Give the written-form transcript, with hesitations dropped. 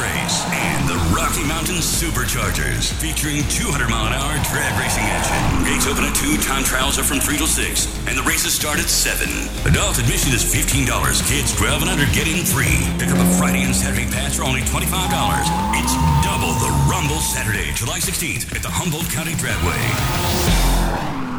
Race and the Rocky Mountain Superchargers, featuring 200-mile-an-hour drag racing action. Gates open at 2, time trials are from 3 till 6, and the races start at 7. Adult admission is $15. Kids 12 and under get in free. Pick up a Friday and Saturday pass for only $25. It's double the Rumble Saturday, July 16th at the Humboldt County Dragway.